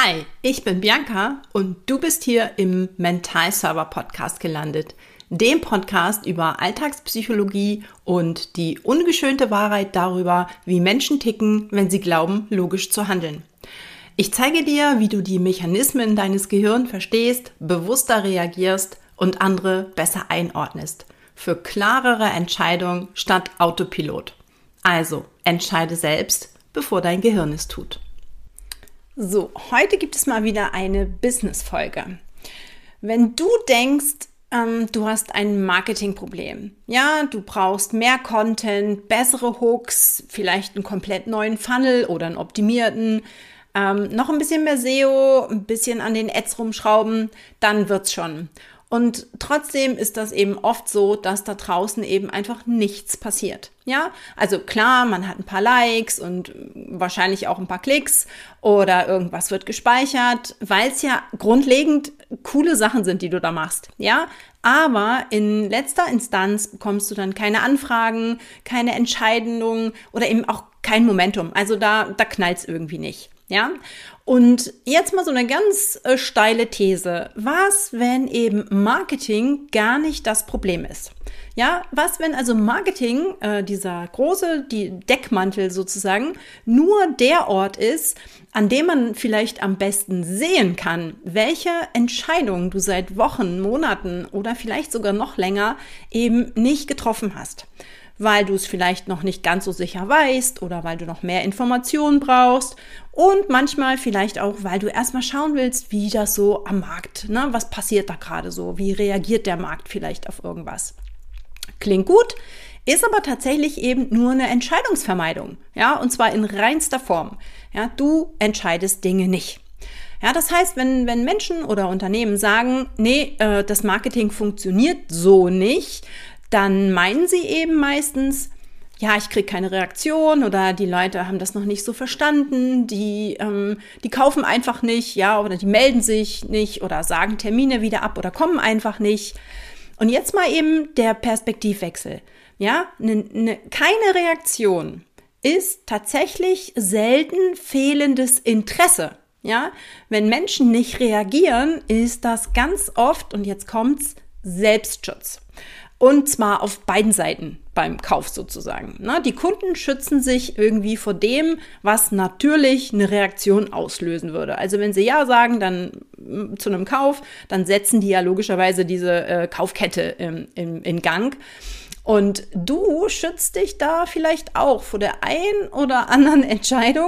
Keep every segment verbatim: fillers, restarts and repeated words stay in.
Hi, ich bin Bianca und du bist hier im Mentalserver Podcast gelandet, dem Podcast über Alltagspsychologie und die ungeschönte Wahrheit darüber, wie Menschen ticken, wenn sie glauben, logisch zu handeln. Ich zeige dir, wie du die Mechanismen deines Gehirns verstehst, bewusster reagierst und andere besser einordnest. Für klarere Entscheidungen statt Autopilot. Also, entscheide selbst, bevor dein Gehirn es tut. So, heute gibt es mal wieder eine Business-Folge. Wenn du denkst, ähm, du hast ein Marketingproblem, ja, du brauchst mehr Content, bessere Hooks, vielleicht einen komplett neuen Funnel oder einen optimierten, ähm, noch ein bisschen mehr S E O, ein bisschen an den Ads rumschrauben, dann wird's schon. Und trotzdem ist das eben oft so, dass da draußen eben einfach nichts passiert. Ja, also klar, man hat ein paar Likes und wahrscheinlich auch ein paar Klicks oder irgendwas wird gespeichert, weil es ja grundlegend coole Sachen sind, die du da machst. Ja, aber in letzter Instanz bekommst du dann keine Anfragen, keine Entscheidungen oder eben auch kein Momentum. Also da, da knallt's irgendwie nicht. Ja, und jetzt mal so eine ganz äh, steile These. Was, wenn eben Marketing gar nicht das Problem ist? Ja, was, wenn also Marketing, äh, dieser große, die Deckmantel sozusagen, nur der Ort ist, an dem man vielleicht am besten sehen kann, welche Entscheidungen du seit Wochen, Monaten oder vielleicht sogar noch länger eben nicht getroffen hast. Weil du es vielleicht noch nicht ganz so sicher weißt oder weil du noch mehr Informationen brauchst und manchmal vielleicht auch, weil du erstmal schauen willst, wie das so am Markt, ne, was passiert da gerade so, wie reagiert der Markt vielleicht auf irgendwas. Klingt gut, ist aber tatsächlich eben nur eine Entscheidungsvermeidung, ja, und zwar in reinster Form. Ja, du entscheidest Dinge nicht. Ja, das heißt, wenn, wenn Menschen oder Unternehmen sagen, nee, äh, das Marketing funktioniert so nicht, dann meinen sie eben meistens, ja, ich kriege keine Reaktion oder die Leute haben das noch nicht so verstanden, die, ähm, die kaufen einfach nicht, ja, oder die melden sich nicht oder sagen Termine wieder ab oder kommen einfach nicht. Und jetzt mal eben der Perspektivwechsel. Ja, ne, ne, keine Reaktion ist tatsächlich selten fehlendes Interesse. Ja, wenn Menschen nicht reagieren, ist das ganz oft, und jetzt kommt's, Selbstschutz. Und zwar auf beiden Seiten beim Kauf sozusagen. Die Kunden schützen sich irgendwie vor dem, was natürlich eine Reaktion auslösen würde. Also wenn sie Ja sagen, dann zu einem Kauf, dann setzen die ja logischerweise diese äh, Kaufkette im, im, in Gang. Und du schützt dich da vielleicht auch vor der ein oder anderen Entscheidung,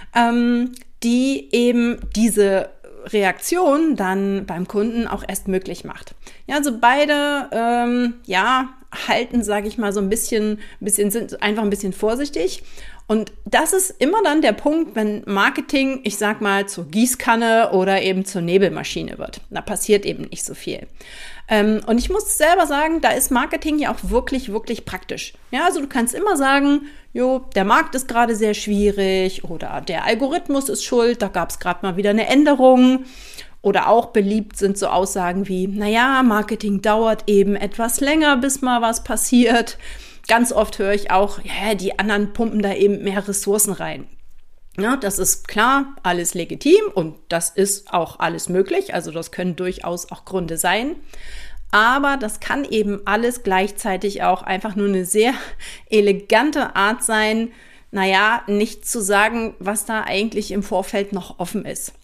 ähm, die eben diese Reaktion dann beim Kunden auch erst möglich macht. Ja, also beide, ähm, ja, halten, sage ich mal, so ein bisschen, bisschen, sind einfach ein bisschen vorsichtig. Und das ist immer dann der Punkt, wenn Marketing, ich sag mal, zur Gießkanne oder eben zur Nebelmaschine wird. Da passiert eben nicht so viel. Ähm, und ich muss selber sagen, da ist Marketing ja auch wirklich, wirklich praktisch. Ja, also du kannst immer sagen, jo, der Markt ist gerade sehr schwierig oder der Algorithmus ist schuld, da gab es gerade mal wieder eine Änderung. Oder auch beliebt sind so Aussagen wie, naja, Marketing dauert eben etwas länger, bis mal was passiert. Ganz oft höre ich auch, ja, die anderen pumpen da eben mehr Ressourcen rein. Ja, das ist klar, alles legitim und das ist auch alles möglich. Also das können durchaus auch Gründe sein. Aber das kann eben alles gleichzeitig auch einfach nur eine sehr elegante Art sein, naja, nicht zu sagen, was da eigentlich im Vorfeld noch offen ist.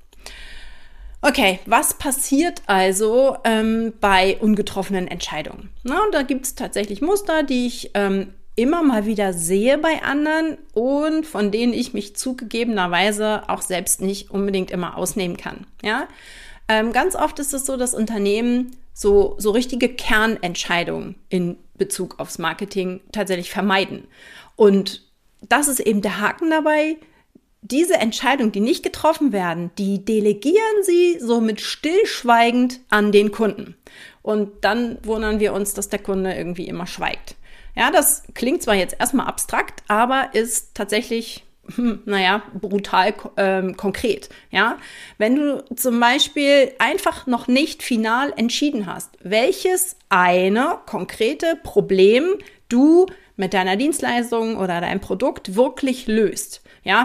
Okay, was passiert also ähm, bei ungetroffenen Entscheidungen? Na, und da gibt es tatsächlich Muster, die ich ähm, immer mal wieder sehe bei anderen und von denen ich mich zugegebenerweise auch selbst nicht unbedingt immer ausnehmen kann. Ja, ähm, ganz oft ist es so, dass Unternehmen so, so richtige Kernentscheidungen in Bezug aufs Marketing tatsächlich vermeiden. Und das ist eben der Haken dabei. Diese Entscheidungen, die nicht getroffen werden, die delegieren sie somit stillschweigend an den Kunden. Und dann wundern wir uns, dass der Kunde irgendwie immer schweigt. Ja, das klingt zwar jetzt erstmal abstrakt, aber ist tatsächlich, hm, naja, brutal ähm, konkret. Ja, wenn du zum Beispiel einfach noch nicht final entschieden hast, welches eine konkrete Problem du mit deiner Dienstleistung oder deinem Produkt wirklich löst. Ja,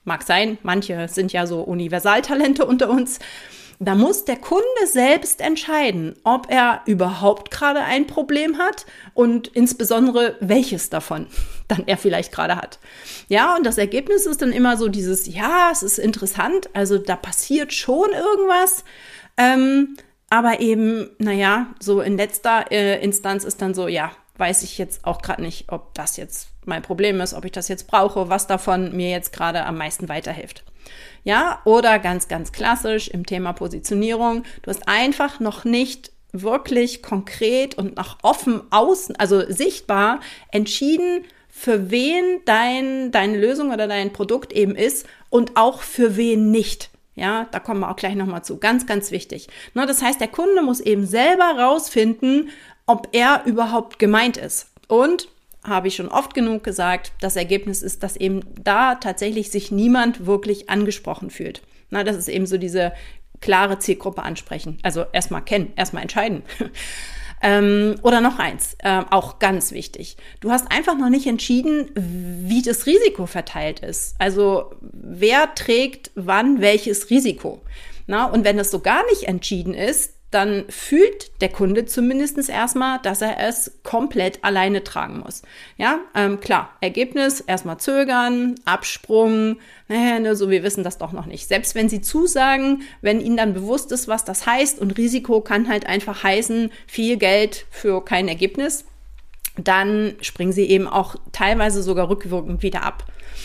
mag sein, manche sind ja so Universaltalente unter uns. Da muss der Kunde selbst entscheiden, ob er überhaupt gerade ein Problem hat und insbesondere welches davon dann er vielleicht gerade hat. Ja, und das Ergebnis ist dann immer so dieses, ja, es ist interessant, also da passiert schon irgendwas, ähm, aber eben, naja, so in letzter äh, Instanz ist dann so, ja, weiß ich jetzt auch gerade nicht, ob das jetzt mein Problem ist, ob ich das jetzt brauche, was davon mir jetzt gerade am meisten weiterhilft. Ja, oder ganz, ganz klassisch im Thema Positionierung. Du hast einfach noch nicht wirklich konkret und nach offen außen, also sichtbar entschieden, für wen dein, deine Lösung oder dein Produkt eben ist und auch für wen nicht. Ja, da kommen wir auch gleich nochmal zu. Ganz, ganz wichtig. Ne, das heißt, der Kunde muss eben selber rausfinden, ob er überhaupt gemeint ist. Und habe ich schon oft genug gesagt, das Ergebnis ist, dass eben da tatsächlich sich niemand wirklich angesprochen fühlt. Na, das ist eben so diese klare Zielgruppe ansprechen. Also erstmal kennen, erstmal entscheiden. ähm, oder noch eins, äh, auch ganz wichtig. Du hast einfach noch nicht entschieden, wie das Risiko verteilt ist. Also wer trägt wann welches Risiko. Na, und wenn das so gar nicht entschieden ist, dann fühlt der Kunde zumindest erstmal, dass er es komplett alleine tragen muss. Ja, ähm, klar, Ergebnis, erstmal zögern, Absprung, naja, ne, so wir wissen das doch noch nicht. Selbst wenn sie zusagen, wenn ihnen dann bewusst ist, was das heißt und Risiko kann halt einfach heißen, viel Geld für kein Ergebnis, dann springen sie eben auch teilweise sogar rückwirkend wieder ab.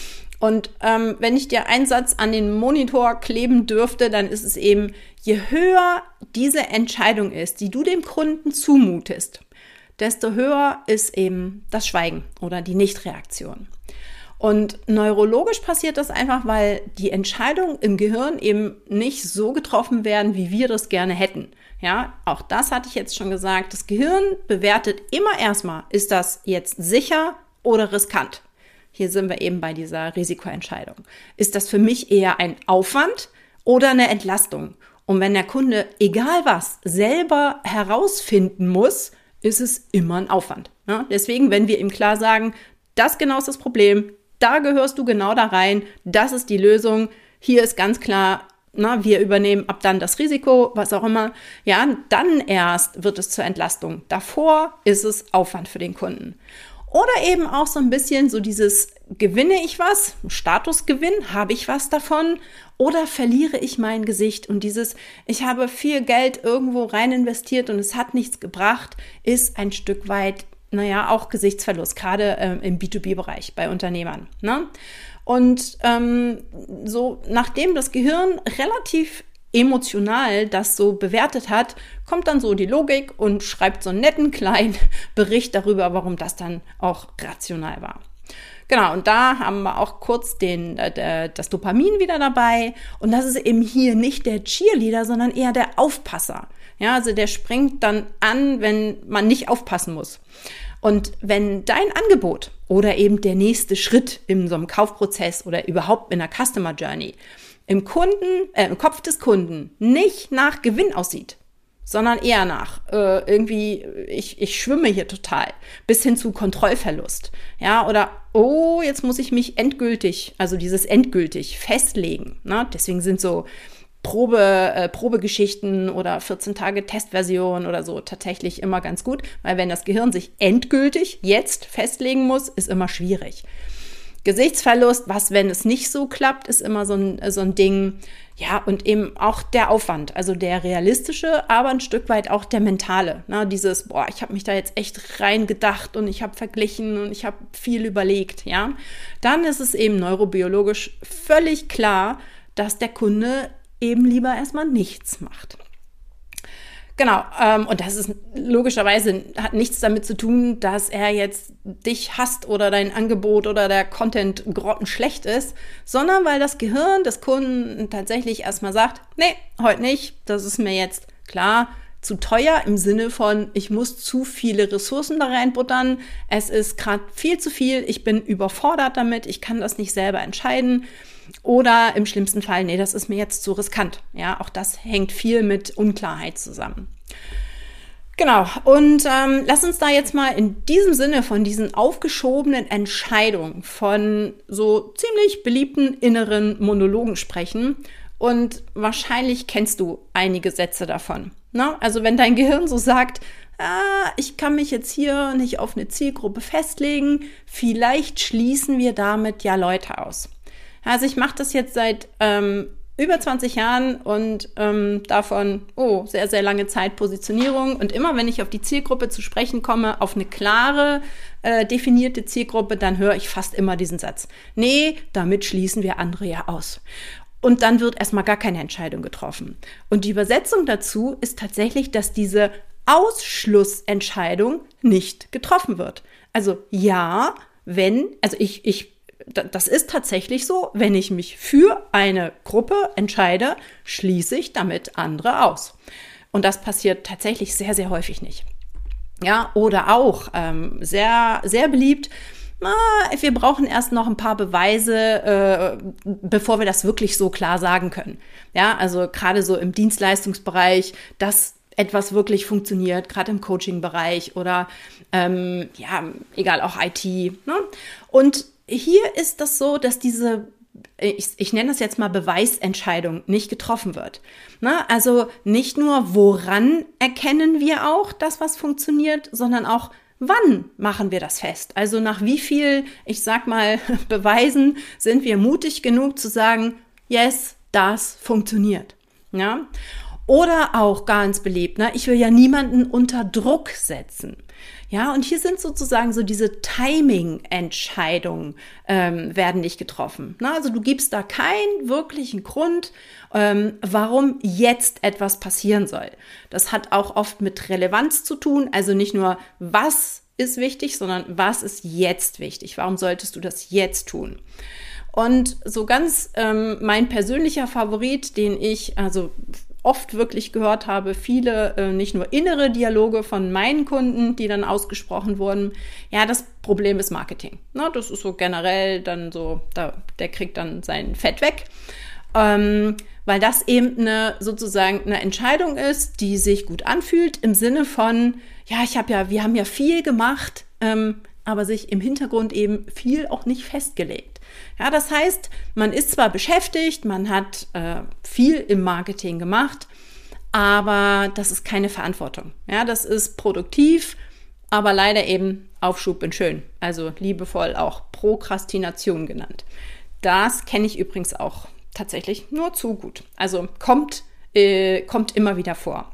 Und ähm, wenn ich dir einen Satz an den Monitor kleben dürfte, dann ist es eben, je höher diese Entscheidung ist, die du dem Kunden zumutest, desto höher ist eben das Schweigen oder die Nichtreaktion. Und neurologisch passiert das einfach, weil die Entscheidungen im Gehirn eben nicht so getroffen werden, wie wir das gerne hätten. Ja, auch das hatte ich jetzt schon gesagt. Das Gehirn bewertet immer erstmal, ist das jetzt sicher oder riskant? Hier sind wir eben bei dieser Risikoentscheidung. Ist das für mich eher ein Aufwand oder eine Entlastung? Und wenn der Kunde, egal was, selber herausfinden muss, ist es immer ein Aufwand. Ja, deswegen, wenn wir ihm klar sagen, das genau ist das Problem, da gehörst du genau da rein, das ist die Lösung, hier ist ganz klar, na, wir übernehmen ab dann das Risiko, was auch immer, ja, dann erst wird es zur Entlastung. Davor ist es Aufwand für den Kunden. Oder eben auch so ein bisschen so dieses, gewinne ich was, Statusgewinn, habe ich was davon oder verliere ich mein Gesicht? Und dieses, ich habe viel Geld irgendwo rein investiert und es hat nichts gebracht, ist ein Stück weit, naja, auch Gesichtsverlust, gerade ähm, im B zwei B-Bereich bei Unternehmern. Ne? Und ähm, so, nachdem das Gehirn relativ emotional das so bewertet hat, kommt dann so die Logik und schreibt so einen netten kleinen Bericht darüber, warum das dann auch rational war. Genau, und da haben wir auch kurz den, äh, das Dopamin wieder dabei. Und das ist eben hier nicht der Cheerleader, sondern eher der Aufpasser. Ja, also der springt dann an, wenn man nicht aufpassen muss. Und wenn dein Angebot oder eben der nächste Schritt in so einem Kaufprozess oder überhaupt in der Customer Journey im Kunden, äh, im Kopf des Kunden nicht nach Gewinn aussieht, sondern eher nach äh, irgendwie, ich, ich schwimme hier total, bis hin zu Kontrollverlust. Ja, oder, oh, jetzt muss ich mich endgültig, also dieses endgültig festlegen. Ne? Deswegen sind so Probe, äh, Probegeschichten oder vierzehn Tage Testversion oder so tatsächlich immer ganz gut, weil wenn das Gehirn sich endgültig jetzt festlegen muss, ist immer schwierig. Gesichtsverlust, was, wenn es nicht so klappt, ist immer so ein, so ein Ding. Ja, und eben auch der Aufwand, also der realistische, aber ein Stück weit auch der mentale. Ne? Dieses, boah, ich habe mich da jetzt echt rein gedacht und ich habe verglichen und ich habe viel überlegt. Ja, dann ist es eben neurobiologisch völlig klar, dass der Kunde eben lieber erstmal nichts macht. Genau, ähm, und das ist logischerweise, hat nichts damit zu tun, dass er jetzt dich hasst oder dein Angebot oder der Content grottenschlecht ist, sondern weil das Gehirn des Kunden tatsächlich erstmal sagt, nee, heute nicht, das ist mir jetzt klar zu teuer im Sinne von, ich muss zu viele Ressourcen da reinbuttern, es ist gerade viel zu viel, ich bin überfordert damit, ich kann das nicht selber entscheiden. Oder im schlimmsten Fall, nee, das ist mir jetzt zu riskant. Ja, auch das hängt viel mit Unklarheit zusammen. Genau, und ähm, lass uns da jetzt mal in diesem Sinne von diesen aufgeschobenen Entscheidungen, von so ziemlich beliebten inneren Monologen sprechen. Und wahrscheinlich kennst du einige Sätze davon. Ne? Also wenn dein Gehirn so sagt, ah, ich kann mich jetzt hier nicht auf eine Zielgruppe festlegen, vielleicht schließen wir damit ja Leute aus. Also ich mache das jetzt seit ähm, über zwanzig Jahren und ähm, davon, oh, sehr, sehr lange Zeit Positionierung. Und immer, wenn ich auf die Zielgruppe zu sprechen komme, auf eine klare, äh, definierte Zielgruppe, dann höre ich fast immer diesen Satz. Nee, damit schließen wir andere ja aus. Und dann wird erstmal gar keine Entscheidung getroffen. Und die Übersetzung dazu ist tatsächlich, dass diese Ausschlussentscheidung nicht getroffen wird. Also ja, wenn, also ich, ich das ist tatsächlich so, wenn ich mich für eine Gruppe entscheide, schließe ich damit andere aus. Und das passiert tatsächlich sehr, sehr häufig nicht. Ja, oder auch ähm, sehr, sehr beliebt, na, wir brauchen erst noch ein paar Beweise, äh, bevor wir das wirklich so klar sagen können. Ja, also gerade so im Dienstleistungsbereich, dass etwas wirklich funktioniert, gerade im Coaching-Bereich oder ähm, ja, egal, auch I T. Ne? Und hier ist das so, dass diese, ich, ich nenne das jetzt mal Beweisentscheidung, nicht getroffen wird. Ne? Also nicht nur, woran erkennen wir auch, dass was funktioniert, sondern auch, wann machen wir das fest? Also nach wie viel, ich sag mal, Beweisen sind wir mutig genug zu sagen, yes, das funktioniert. Ja? Oder auch ganz beliebt, ne? Ich will ja niemanden unter Druck setzen. Ja, und hier sind sozusagen so diese Timing-Entscheidungen ähm, werden nicht getroffen. Ne? Also du gibst da keinen wirklichen Grund, ähm, warum jetzt etwas passieren soll. Das hat auch oft mit Relevanz zu tun, also nicht nur, was ist wichtig, sondern was ist jetzt wichtig? Warum solltest du das jetzt tun? Und so ganz ähm, mein persönlicher Favorit, den ich also oft wirklich gehört habe, viele, äh, nicht nur innere Dialoge von meinen Kunden, die dann ausgesprochen wurden. Ja, das Problem ist Marketing. Na, das ist so generell dann so, da, der kriegt dann sein Fett weg. Ähm, weil das eben eine, sozusagen eine Entscheidung ist, die sich gut anfühlt, im Sinne von, ja, ich habe ja, wir haben ja viel gemacht, ähm, aber sich im Hintergrund eben viel auch nicht festgelegt. Ja, das heißt, man ist zwar beschäftigt, man hat äh, viel im Marketing gemacht, aber das ist keine Verantwortung. Ja, das ist produktiv, aber leider eben Aufschub in schön, also liebevoll auch Prokrastination genannt. Das kenne ich übrigens auch tatsächlich nur zu gut. Also kommt, äh, kommt immer wieder vor.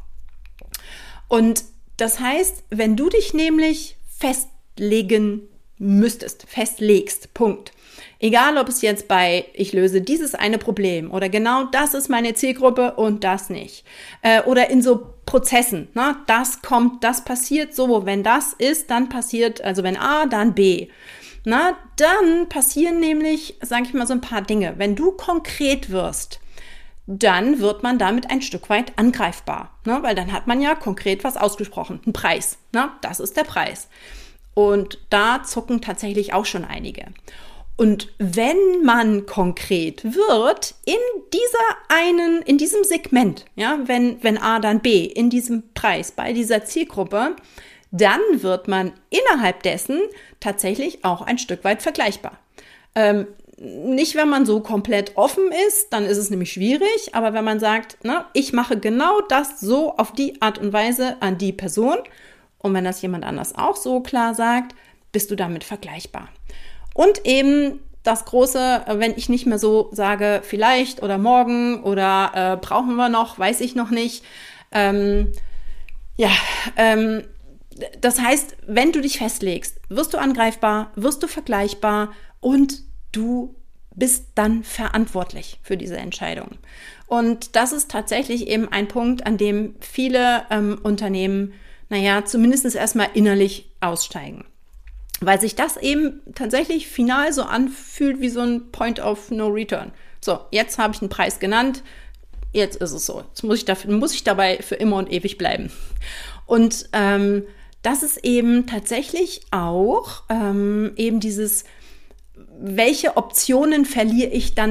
Und das heißt, wenn du dich nämlich festlegen müsstest, festlegst, Punkt. Egal, ob es jetzt bei, ich löse dieses eine Problem oder genau das ist meine Zielgruppe und das nicht. Äh, oder in so Prozessen, ne? Das kommt, das passiert so, wenn das ist, dann passiert, also wenn A, dann B. Na, dann passieren nämlich, sage ich mal, so ein paar Dinge. Wenn du konkret wirst, dann wird man damit ein Stück weit angreifbar, ne? Weil dann hat man ja konkret was ausgesprochen, einen Preis. Ne? Das ist der Preis. Und da zucken tatsächlich auch schon einige. Und wenn man konkret wird in dieser einen, in diesem Segment, ja, wenn, wenn A dann B, in diesem Preis, bei dieser Zielgruppe, dann wird man innerhalb dessen tatsächlich auch ein Stück weit vergleichbar. Ähm, nicht, wenn man so komplett offen ist, dann ist es nämlich schwierig, aber wenn man sagt, na, ich mache genau das so auf die Art und Weise an die Person und wenn das jemand anders auch so klar sagt, bist du damit vergleichbar. Und eben das Große, wenn ich nicht mehr so sage, vielleicht oder morgen oder äh, brauchen wir noch, weiß ich noch nicht. Ähm, ja, ähm, das heißt, wenn du dich festlegst, wirst du angreifbar, wirst du vergleichbar und du bist dann verantwortlich für diese Entscheidung. Und das ist tatsächlich eben ein Punkt, an dem viele ähm, Unternehmen, naja, zumindest erstmal innerlich aussteigen. Weil sich das eben tatsächlich final so anfühlt wie so ein Point of No Return. So, jetzt habe ich einen Preis genannt, jetzt ist es so. Jetzt muss ich, dafür, muss ich dabei für immer und ewig bleiben. Und ähm, das ist eben tatsächlich auch ähm, eben dieses, welche Optionen verliere ich dann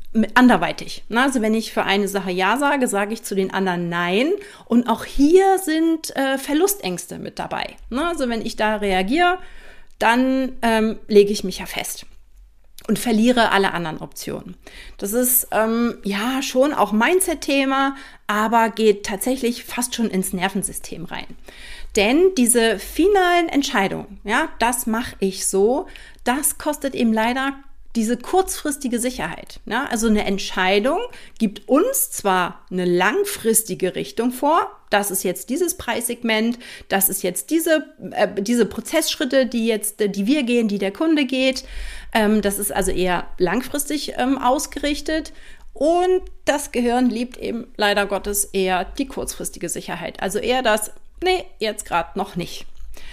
anderweitig. Also wenn ich für eine Sache Ja sage, sage ich zu den anderen Nein. Und auch hier sind äh, Verlustängste mit dabei. Also wenn ich da reagiere, dann ähm, lege ich mich ja fest und verliere alle anderen Optionen. Das ist ähm, ja schon auch Mindset-Thema, aber geht tatsächlich fast schon ins Nervensystem rein. Denn diese finalen Entscheidungen, ja, das mache ich so, das kostet eben leider diese kurzfristige Sicherheit. Ja? Also eine Entscheidung gibt uns zwar eine langfristige Richtung vor, das ist jetzt dieses Preissegment, das ist jetzt diese, äh, diese Prozessschritte, die jetzt, die wir gehen, die der Kunde geht. Ähm, das ist also eher langfristig ähm, ausgerichtet. Und das Gehirn liebt eben leider Gottes eher die kurzfristige Sicherheit. Also eher das, nee, jetzt gerade noch nicht.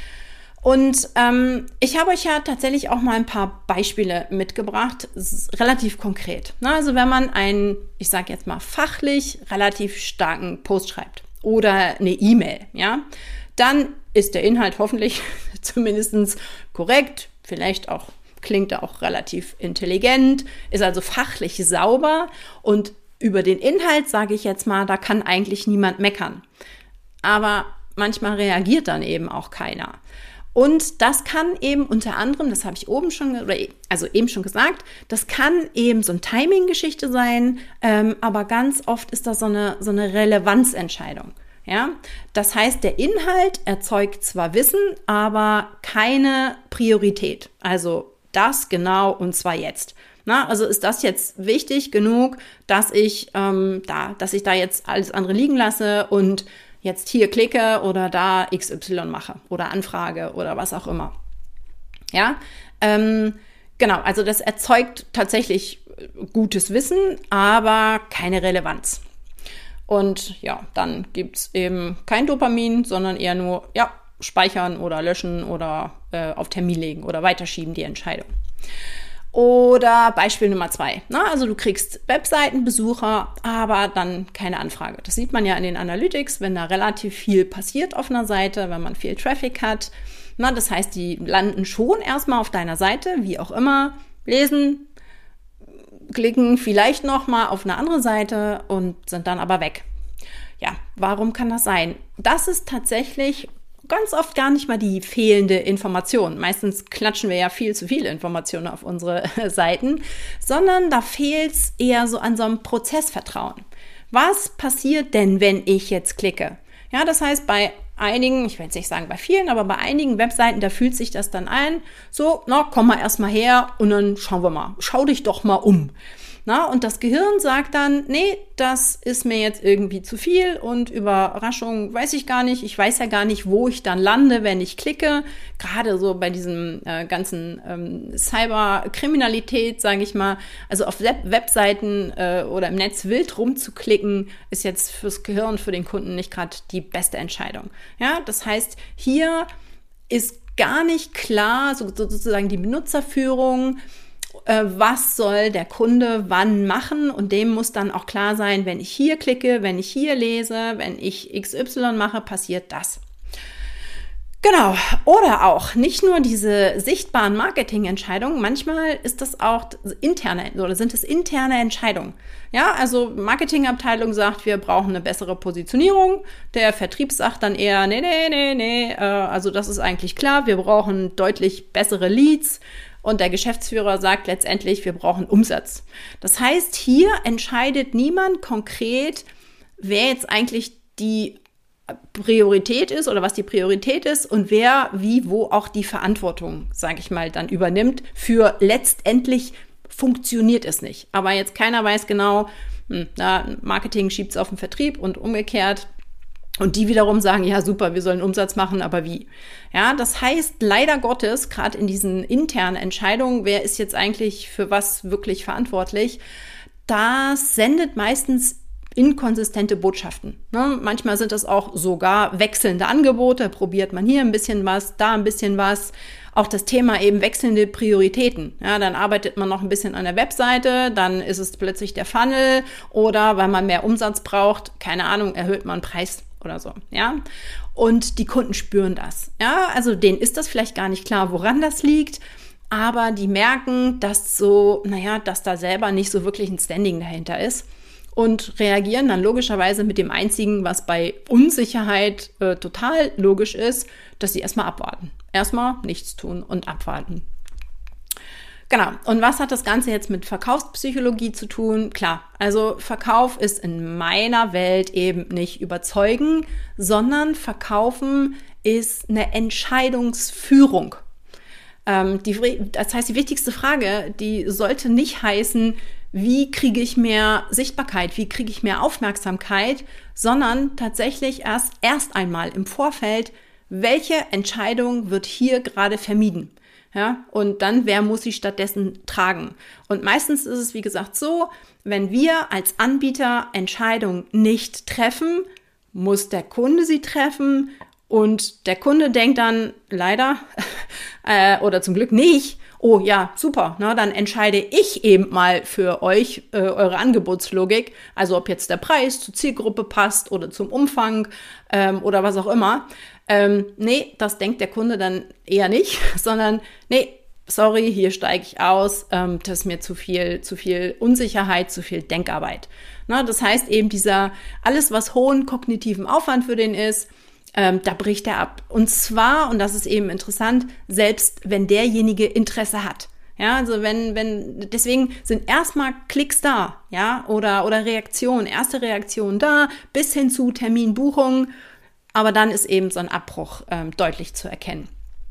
Und ähm, ich habe euch ja tatsächlich auch mal ein paar Beispiele mitgebracht, relativ konkret. Na, also wenn man einen, ich sage jetzt mal fachlich relativ starken Post schreibt oder eine E-Mail, ja, dann ist der Inhalt hoffentlich zumindest korrekt, vielleicht auch klingt er auch relativ intelligent, ist also fachlich sauber und über den Inhalt, sage ich jetzt mal, da kann eigentlich niemand meckern. Aber manchmal reagiert dann eben auch keiner. Und das kann eben unter anderem, das habe ich oben schon, oder also eben schon gesagt, das kann eben so eine Timing-Geschichte sein, ähm, aber ganz oft ist das so eine, so eine Relevanzentscheidung. Ja? Das heißt, der Inhalt erzeugt zwar Wissen, aber keine Priorität. Also das genau und zwar jetzt. Na, also ist das jetzt wichtig genug, dass ich, ähm, da, dass ich da jetzt alles andere liegen lasse und jetzt hier klicke oder da X Y mache oder anfrage oder was auch immer. Ja, ähm, genau, also das erzeugt tatsächlich gutes Wissen, aber keine Relevanz. Und ja, dann gibt's eben kein Dopamin, sondern eher nur, ja, speichern oder löschen oder äh, auf Termin legen oder weiterschieben die Entscheidung. Oder Beispiel Nummer zwei. Na, also du kriegst Webseitenbesucher, aber dann keine Anfrage. Das sieht man ja in den Analytics, wenn da relativ viel passiert auf einer Seite, wenn man viel Traffic hat. Na, das heißt, die landen schon erstmal auf deiner Seite, wie auch immer, lesen, klicken vielleicht noch mal auf eine andere Seite und sind dann aber weg. Ja, warum kann das sein? Das ist tatsächlich ganz oft gar nicht mal die fehlende Information. Meistens klatschen wir ja viel zu viele Informationen auf unsere Seiten, sondern da fehlt es eher so an so einem Prozessvertrauen. Was passiert denn, wenn ich jetzt klicke? Ja, das heißt, bei einigen, ich will jetzt nicht sagen bei vielen, aber bei einigen Webseiten, da fühlt sich das dann ein, so, na, komm mal erstmal her und dann schauen wir mal, schau dich doch mal um. Na, und das Gehirn sagt dann, nee, das ist mir jetzt irgendwie zu viel und Überraschung weiß ich gar nicht. Ich weiß ja gar nicht, wo ich dann lande, wenn ich klicke. Gerade so bei diesem äh, ganzen ähm, Cyberkriminalität, sage ich mal. Also auf Web- Webseiten äh, oder im Netz wild rumzuklicken, ist jetzt fürs Gehirn, für den Kunden nicht gerade die beste Entscheidung. Ja, das heißt, hier ist gar nicht klar, so, sozusagen die Benutzerführung, was soll der Kunde wann machen, und dem muss dann auch klar sein, wenn ich hier klicke, wenn ich hier lese, wenn ich X Y mache, passiert das. Genau, oder auch nicht nur diese sichtbaren Marketingentscheidungen, manchmal ist das auch interne oder sind es interne Entscheidungen. Ja, also Marketingabteilung sagt, wir brauchen eine bessere Positionierung, der Vertrieb sagt dann eher, nee, nee, nee, nee, äh, also das ist eigentlich klar, wir brauchen deutlich bessere Leads. Und der Geschäftsführer sagt letztendlich, wir brauchen Umsatz. Das heißt, hier entscheidet niemand konkret, wer jetzt eigentlich die Priorität ist oder was die Priorität ist und wer wie wo auch die Verantwortung, sage ich mal, dann übernimmt für letztendlich funktioniert es nicht. Aber jetzt keiner weiß genau, hm, na, Marketing schiebt es auf den Vertrieb und umgekehrt. Und die wiederum sagen, ja super, wir sollen Umsatz machen, aber wie? Ja, das heißt, leider Gottes, gerade in diesen internen Entscheidungen, wer ist jetzt eigentlich für was wirklich verantwortlich, das sendet meistens inkonsistente Botschaften. Ne? Manchmal sind das auch sogar wechselnde Angebote, probiert man hier ein bisschen was, da ein bisschen was. Auch das Thema eben wechselnde Prioritäten. Ja, dann arbeitet man noch ein bisschen an der Webseite, dann ist es plötzlich der Funnel oder weil man mehr Umsatz braucht, keine Ahnung, erhöht man Preis oder so, ja. Und die Kunden spüren das. Ja, also denen ist das vielleicht gar nicht klar, woran das liegt. aber die merken, dass so, naja, dass da selber nicht so wirklich ein Standing dahinter ist und reagieren dann logischerweise mit dem Einzigen, was bei Unsicherheit äh, total logisch ist, dass sie erstmal abwarten. Erstmal nichts tun und abwarten. Genau. Und was hat das Ganze jetzt mit Verkaufspsychologie zu tun? Klar, also Verkauf ist in meiner Welt eben nicht überzeugen, sondern Verkaufen ist eine Entscheidungsführung. Ähm, die, das heißt, die wichtigste Frage, die sollte nicht heißen, wie kriege ich mehr Sichtbarkeit, wie kriege ich mehr Aufmerksamkeit, sondern tatsächlich erst, erst einmal im Vorfeld, welche Entscheidung wird hier gerade vermieden? Ja, und dann, wer muss sie stattdessen tragen? Und meistens ist es, wie gesagt, so, wenn wir als Anbieter Entscheidungen nicht treffen, muss der Kunde sie treffen und der Kunde denkt dann leider äh, oder zum Glück nicht, oh ja, super, ne, dann entscheide ich eben mal für euch äh, eure Angebotslogik, also ob jetzt der Preis zur Zielgruppe passt oder zum Umfang ähm, oder was auch immer. Ähm, nee, das denkt der Kunde dann eher nicht, sondern nee, sorry, hier steige ich aus, ähm, das ist mir zu viel, zu viel Unsicherheit, zu viel Denkarbeit. Na, das heißt eben dieser, alles was hohen kognitiven Aufwand für den ist, ähm, da bricht er ab. Und zwar, und das ist eben interessant, selbst wenn derjenige Interesse hat. Ja, also wenn, wenn, deswegen sind erstmal Klicks da, ja, oder, oder Reaktionen, erste Reaktionen da, bis hin zu Terminbuchungen. Aber dann ist eben so ein Abbruch ähm, deutlich zu erkennen.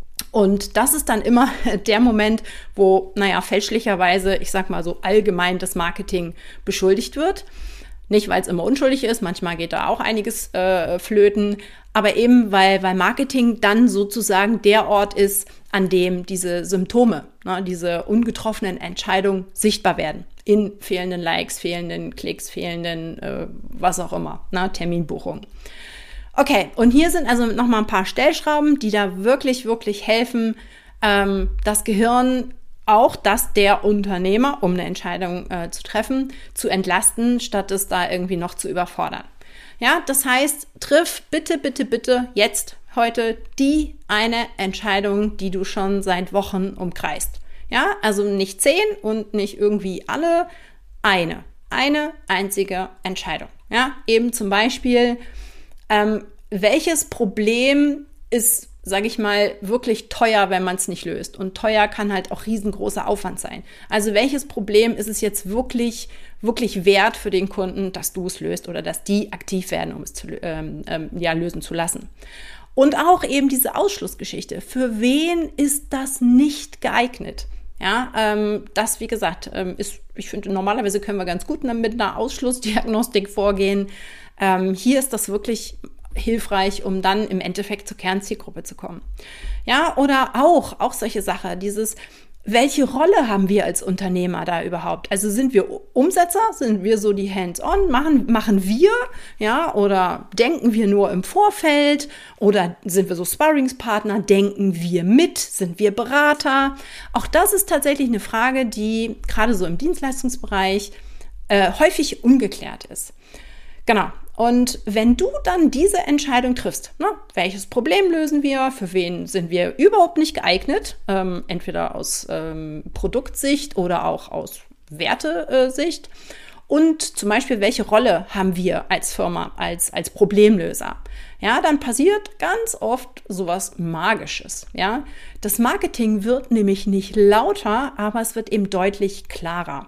Und das ist dann immer der Moment, wo, naja, fälschlicherweise, ich sag mal so allgemein das Marketing beschuldigt wird. Nicht, weil es immer unschuldig ist, manchmal geht da auch einiges äh, flöten, aber eben, weil, weil Marketing dann sozusagen der Ort ist, an dem diese Symptome, ne, diese ungetroffenen Entscheidungen sichtbar werden. In fehlenden Likes, fehlenden Klicks, fehlenden äh, was auch immer, ne, Terminbuchungen. Okay, und hier sind also nochmal ein paar Stellschrauben, die da wirklich, wirklich helfen, ähm, das Gehirn, auch das der Unternehmer, um eine Entscheidung äh, zu treffen, zu entlasten, statt es da irgendwie noch zu überfordern. Ja, das heißt, triff bitte, bitte, bitte jetzt, heute die eine Entscheidung, die du schon seit Wochen umkreist. Ja, also nicht zehn und nicht irgendwie alle, eine, eine einzige Entscheidung. Ja, eben zum Beispiel, Ähm, welches Problem ist, sage ich mal, wirklich teuer, wenn man es nicht löst? Und teuer kann halt auch riesengroßer Aufwand sein. Also welches Problem ist es jetzt wirklich, wirklich wert für den Kunden, dass du es löst oder dass die aktiv werden, um es zu, ähm, ähm, ja, lösen zu lassen? Und auch eben diese Ausschlussgeschichte. Für wen ist das nicht geeignet? Ja, ähm, das, wie gesagt, ähm, ist, ich finde, normalerweise können wir ganz gut mit einer Ausschlussdiagnostik vorgehen. Ähm, hier ist das wirklich hilfreich, um dann im Endeffekt zur Kernzielgruppe zu kommen. Ja, oder auch, auch solche Sachen, dieses, welche Rolle haben wir als Unternehmer da überhaupt? Also sind wir Umsetzer? Sind wir so die Hands-on? Machen, machen wir? Ja, oder denken wir nur im Vorfeld? Oder sind wir so Sparringspartner? Denken wir mit? Sind wir Berater? Auch das ist tatsächlich eine Frage, die gerade so im Dienstleistungsbereich äh, häufig ungeklärt ist. Genau. Und wenn du dann diese Entscheidung triffst, ne, welches Problem lösen wir, für wen sind wir überhaupt nicht geeignet, ähm, entweder aus ähm, Produktsicht oder auch aus Wertesicht, und zum Beispiel, welche Rolle haben wir als Firma, als, als Problemlöser, ja, dann passiert ganz oft sowas Magisches, ja. Das Marketing wird nämlich nicht lauter, aber es wird eben deutlich klarer.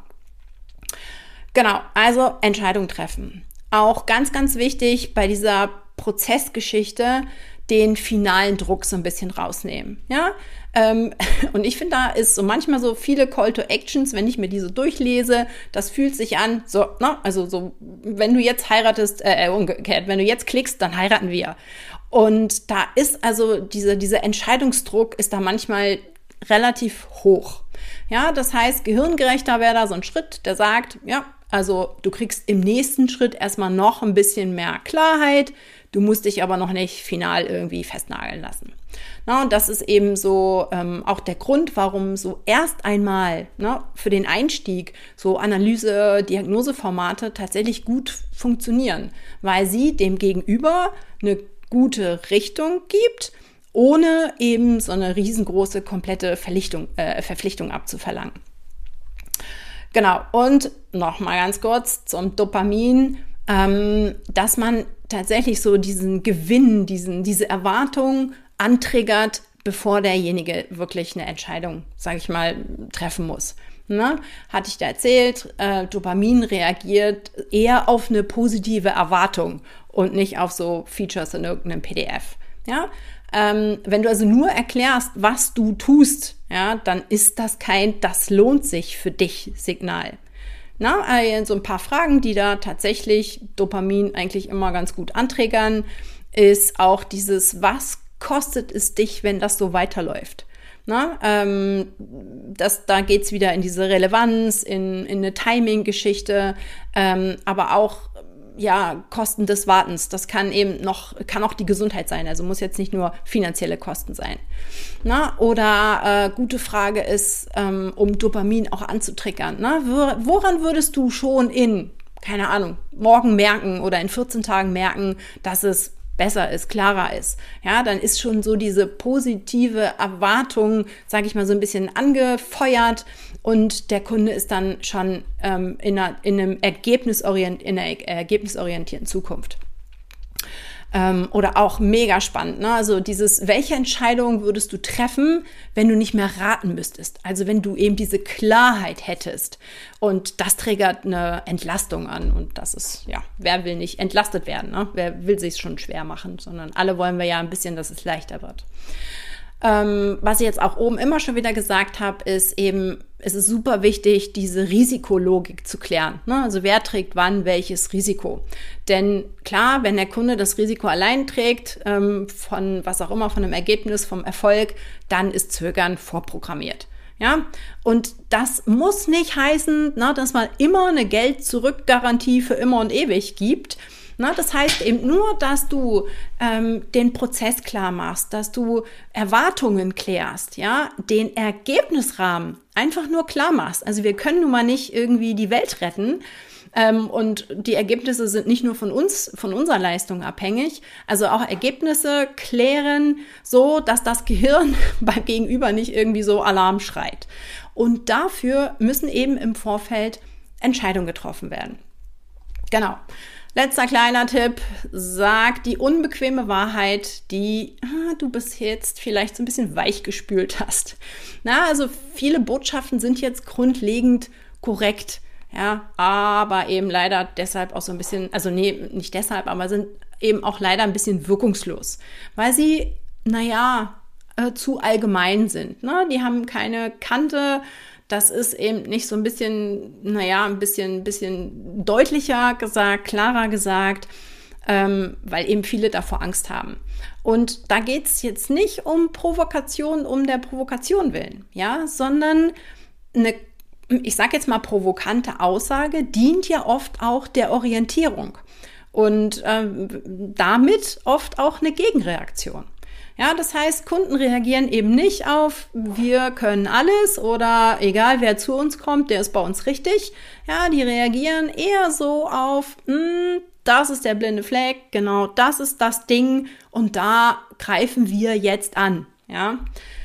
Genau, also Entscheidung treffen. Auch ganz, ganz wichtig bei dieser Prozessgeschichte, den finalen Druck so ein bisschen rausnehmen. Ja? Ähm, und ich finde, da ist so manchmal so viele Call to Actions, wenn ich mir diese durchlese, das fühlt sich an, so, ne? Also so, wenn du jetzt heiratest, äh, umgekehrt, wenn du jetzt klickst, dann heiraten wir. Und da ist also diese, dieser Entscheidungsdruck ist da manchmal relativ hoch. Ja, das heißt, gehirngerechter wäre da so ein Schritt, der sagt, ja, also du kriegst im nächsten Schritt erstmal noch ein bisschen mehr Klarheit, du musst dich aber noch nicht final irgendwie festnageln lassen. Na, und das ist eben so ähm, auch der Grund, warum so erst einmal, ne, für den Einstieg so Analyse-, Diagnoseformate tatsächlich gut funktionieren, weil sie dem Gegenüber eine gute Richtung gibt ohne eben so eine riesengroße, komplette Verpflichtung, äh, Verpflichtung abzuverlangen. Genau, und nochmal ganz kurz zum Dopamin, ähm, dass man tatsächlich so diesen Gewinn, diesen, diese Erwartung antriggert, bevor derjenige wirklich eine Entscheidung, sage ich mal, treffen muss. Ne? Hatte ich da erzählt, äh, Dopamin reagiert eher auf eine positive Erwartung und nicht auf so Features in irgendeinem P D F. Ja? Ähm, wenn du also nur erklärst, was du tust, ja, dann ist das kein "das lohnt sich für dich" Signal. Na, also so ein paar Fragen, die da tatsächlich Dopamin eigentlich immer ganz gut antriggern, ist auch dieses: Was kostet es dich, wenn das so weiterläuft? Na, ähm, das, da geht's wieder in diese Relevanz, in, in eine Timing-Geschichte, ähm, aber auch ja, Kosten des Wartens. Das kann eben noch, kann auch die Gesundheit sein. Also muss jetzt nicht nur finanzielle Kosten sein. Na, oder äh, gute Frage ist, ähm, um Dopamin auch anzutriggern. Na, woran würdest du schon in, keine Ahnung, morgen merken oder in vierzehn Tagen merken, dass es besser ist, klarer ist? Ja, dann ist schon so diese positive Erwartung, sage ich mal, so ein bisschen angefeuert. Und der Kunde ist dann schon ähm, in, einer, in, einem Ergebnisorient, in einer ergebnisorientierten Zukunft. Ähm, oder auch mega spannend, ne? Also dieses, welche Entscheidung würdest du treffen, wenn du nicht mehr raten müsstest? Also wenn du eben diese Klarheit hättest. Und das triggert eine Entlastung an. Und das ist, ja, wer will nicht entlastet werden? Ne? Wer will sich schon schwer machen? Sondern alle wollen wir ja ein bisschen, dass es leichter wird. Ähm, was ich jetzt auch oben immer schon wieder gesagt habe, ist eben, es ist super wichtig, diese Risikologik zu klären. Ne? Also wer trägt wann welches Risiko? Denn klar, wenn der Kunde das Risiko allein trägt, ähm, von was auch immer, von einem Ergebnis, vom Erfolg, dann ist Zögern vorprogrammiert. Ja, und das muss nicht heißen, na, dass man immer eine Geld-Zurück-Garantie für immer und ewig gibt. Na, das heißt eben nur, dass du ähm, den Prozess klar machst, dass du Erwartungen klärst, ja, den Ergebnisrahmen einfach nur klar machst. Also wir können nun mal nicht irgendwie die Welt retten. Ähm, und die Ergebnisse sind nicht nur von uns, von unserer Leistung abhängig. Also auch Ergebnisse klären so, dass das Gehirn beim Gegenüber nicht irgendwie so Alarm schreit. Und dafür müssen eben im Vorfeld Entscheidungen getroffen werden. Genau. Letzter kleiner Tipp: Sag die unbequeme Wahrheit, die ah, du bis jetzt vielleicht so ein bisschen weichgespült hast. Na, also viele Botschaften sind jetzt grundlegend korrekt. Ja, aber eben leider deshalb auch so ein bisschen, also nee, nicht deshalb, aber sind eben auch leider ein bisschen wirkungslos, weil sie, naja, äh, zu allgemein sind. Ne? Die haben keine Kante. Das ist eben nicht so ein bisschen, naja, ein bisschen, bisschen deutlicher gesagt, klarer gesagt, ähm, weil eben viele davor Angst haben. Und da geht es jetzt nicht um Provokation um der Provokation willen, ja, sondern eine, ich sage jetzt mal, provokante Aussage dient ja oft auch der Orientierung und ähm, damit oft auch eine Gegenreaktion. Ja, das heißt, Kunden reagieren eben nicht auf "wir können alles" oder "egal wer zu uns kommt, der ist bei uns richtig". Ja, die reagieren eher so auf "das ist der blinde Fleck, genau, das ist das Ding und da greifen wir jetzt an". Ja.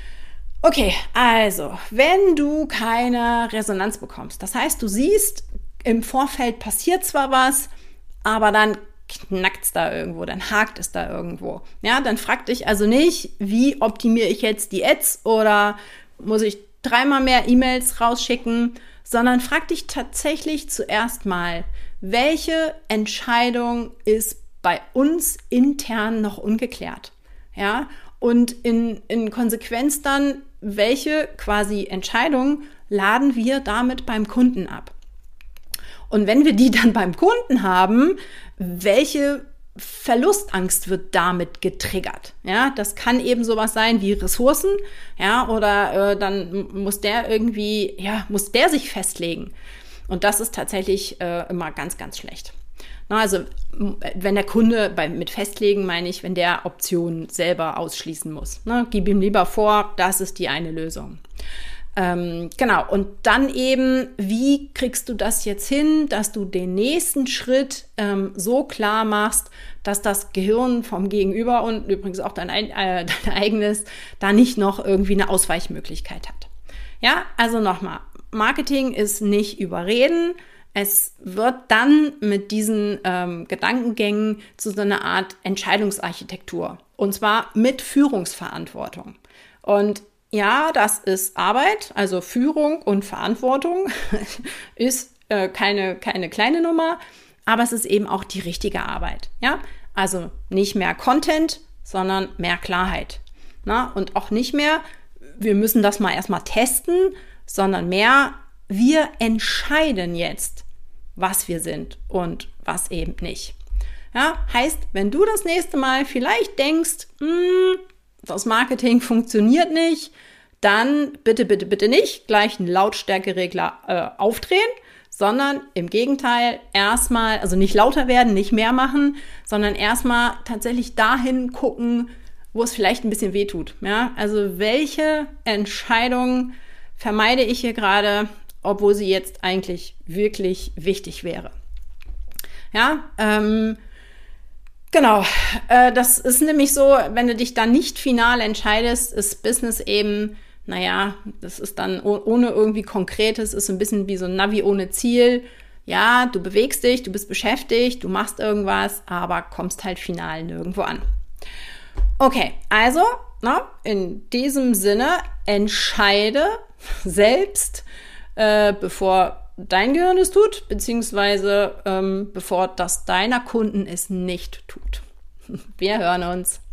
Okay, also, wenn du keine Resonanz bekommst, das heißt, du siehst, im Vorfeld passiert zwar was, aber dann knackt es da irgendwo, dann hakt es da irgendwo. Ja, dann frag dich also nicht, wie optimiere ich jetzt die Ads oder muss ich dreimal mehr E-Mails rausschicken, sondern frag dich tatsächlich zuerst mal, welche Entscheidung ist bei uns intern noch ungeklärt? Ja, und in, in Konsequenz dann, welche quasi Entscheidung laden wir damit beim Kunden ab? Und wenn wir die dann beim Kunden haben, welche Verlustangst wird damit getriggert? Ja, das kann eben sowas sein wie Ressourcen, ja, oder äh, dann muss der irgendwie, ja, muss der sich festlegen. Und das ist tatsächlich äh, immer ganz, ganz schlecht. Na, also wenn der Kunde bei, mit festlegen meine ich, wenn der Optionen selber ausschließen muss. Ne? Gib ihm lieber vor, das ist die eine Lösung. Ähm, genau, und dann eben, wie kriegst du das jetzt hin, dass du den nächsten Schritt ähm, so klar machst, dass das Gehirn vom Gegenüber und übrigens auch dein, äh, dein eigenes da nicht noch irgendwie eine Ausweichmöglichkeit hat. Ja, also nochmal, Marketing ist nicht überreden. Es wird dann mit diesen ähm, Gedankengängen zu so einer Art Entscheidungsarchitektur. Und zwar mit Führungsverantwortung. Und ja, das ist Arbeit, also Führung und Verantwortung ist äh, keine, keine kleine Nummer, aber es ist eben auch die richtige Arbeit. Ja? Also nicht mehr Content, sondern mehr Klarheit. Na? Und auch nicht mehr, wir müssen das mal erstmal testen, sondern mehr, wir entscheiden jetzt, was wir sind und was eben nicht. Ja? Heißt, wenn du das nächste Mal vielleicht denkst, mh, das Marketing funktioniert nicht, dann bitte, bitte, bitte nicht gleich einen Lautstärkeregler äh, aufdrehen, sondern im Gegenteil erstmal, also nicht lauter werden, nicht mehr machen, sondern erstmal tatsächlich dahin gucken, wo es vielleicht ein bisschen wehtut. Ja? Also welche Entscheidung vermeide ich hier gerade, obwohl sie jetzt eigentlich wirklich wichtig wäre. Ja, ähm, Genau, äh, das ist nämlich so, wenn du dich dann nicht final entscheidest, ist Business eben, naja, das ist dann oh, ohne irgendwie Konkretes, ist so ein bisschen wie so ein Navi ohne Ziel. Ja, du bewegst dich, du bist beschäftigt, du machst irgendwas, aber kommst halt final nirgendwo an. Okay, also, na, in diesem Sinne, entscheide selbst, äh, bevor dein Gehirn es tut, beziehungsweise ähm, bevor das deiner Kunden es nicht tut. Wir hören uns.